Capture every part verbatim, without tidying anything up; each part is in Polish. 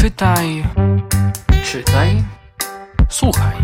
Pytaj, czytaj, słuchaj.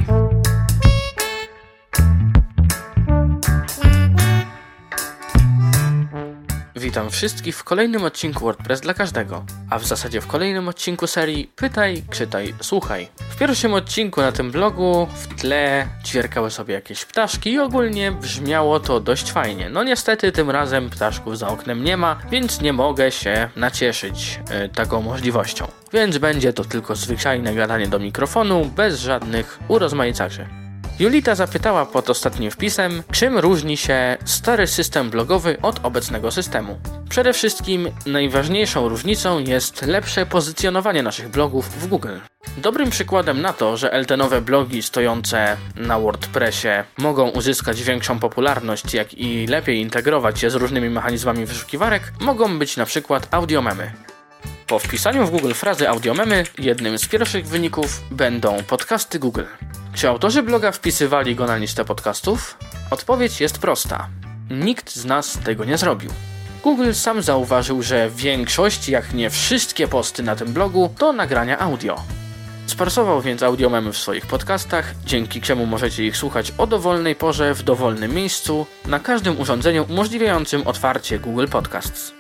Witam wszystkich w kolejnym odcinku WordPress dla każdego, a w zasadzie w kolejnym odcinku serii Pytaj, czytaj, słuchaj. W pierwszym odcinku na tym blogu w tle ćwierkały sobie jakieś ptaszki i ogólnie brzmiało to dość fajnie. No niestety tym razem ptaszków za oknem nie ma, więc nie mogę się nacieszyć yy, taką możliwością. Więc będzie to tylko zwyczajne gadanie do mikrofonu, bez żadnych urozmaicaczy. Julita zapytała pod ostatnim wpisem, czym różni się stary system blogowy od obecnego systemu. Przede wszystkim najważniejszą różnicą jest lepsze pozycjonowanie naszych blogów w Google. Dobrym przykładem na to, że eltenowe blogi stojące na WordPressie mogą uzyskać większą popularność, jak i lepiej integrować się z różnymi mechanizmami wyszukiwarek, mogą być na przykład audiomemy. Po wpisaniu w Google frazy audiomemy, jednym z pierwszych wyników będą podcasty Google. Czy autorzy bloga wpisywali go na listę podcastów? Odpowiedź jest prosta. Nikt z nas tego nie zrobił. Google sam zauważył, że większość, jak nie wszystkie posty na tym blogu to nagrania audio. Sparsował więc audiomemy w swoich podcastach, dzięki czemu możecie ich słuchać o dowolnej porze, w dowolnym miejscu, na każdym urządzeniu umożliwiającym otwarcie Google Podcasts.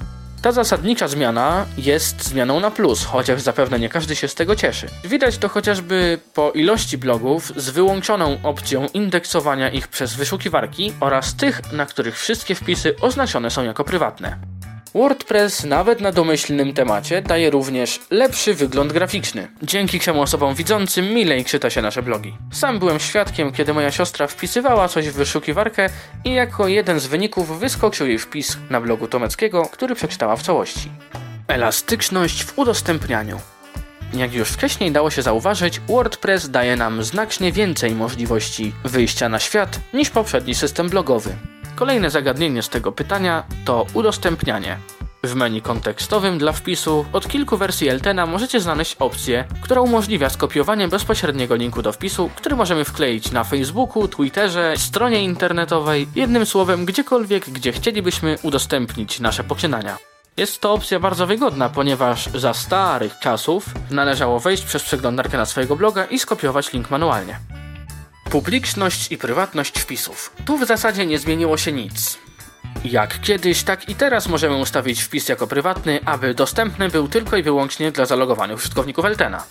Ta zasadnicza zmiana jest zmianą na plus, chociaż zapewne nie każdy się z tego cieszy. Widać to chociażby po ilości blogów z wyłączoną opcją indeksowania ich przez wyszukiwarki oraz tych, na których wszystkie wpisy oznaczone są jako prywatne. WordPress nawet na domyślnym temacie daje również lepszy wygląd graficzny, dzięki czemu osobom widzącym milej czyta się nasze blogi. Sam byłem świadkiem, kiedy moja siostra wpisywała coś w wyszukiwarkę i jako jeden z wyników wyskoczył jej wpis na blogu Tomeckiego, który przeczytała w całości. Elastyczność w udostępnianiu. Jak już wcześniej dało się zauważyć, WordPress daje nam znacznie więcej możliwości wyjścia na świat niż poprzedni system blogowy. Kolejne zagadnienie z tego pytania to udostępnianie. W menu kontekstowym dla wpisu od kilku wersji Eltena możecie znaleźć opcję, która umożliwia skopiowanie bezpośredniego linku do wpisu, który możemy wkleić na Facebooku, Twitterze, stronie internetowej, jednym słowem gdziekolwiek, gdzie chcielibyśmy udostępnić nasze poczynania. Jest to opcja bardzo wygodna, ponieważ za starych czasów należało wejść przez przeglądarkę na swojego bloga i skopiować link manualnie. Publiczność i prywatność wpisów. Tu w zasadzie nie zmieniło się nic. Jak kiedyś, tak i teraz możemy ustawić wpis jako prywatny, aby dostępny był tylko i wyłącznie dla zalogowanych użytkowników Eltena.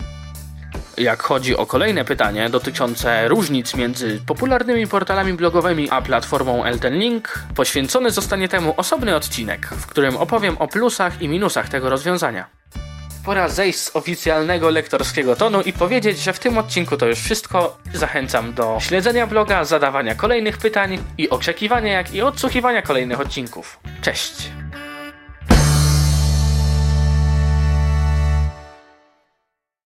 Jak chodzi o kolejne pytanie dotyczące różnic między popularnymi portalami blogowymi a platformą Elten Link, poświęcony zostanie temu osobny odcinek, w którym opowiem o plusach i minusach tego rozwiązania. Pora zejść z oficjalnego lektorskiego tonu i powiedzieć, że w tym odcinku to już wszystko. Zachęcam do śledzenia bloga, zadawania kolejnych pytań i oczekiwania, jak i odsłuchiwania kolejnych odcinków. Cześć!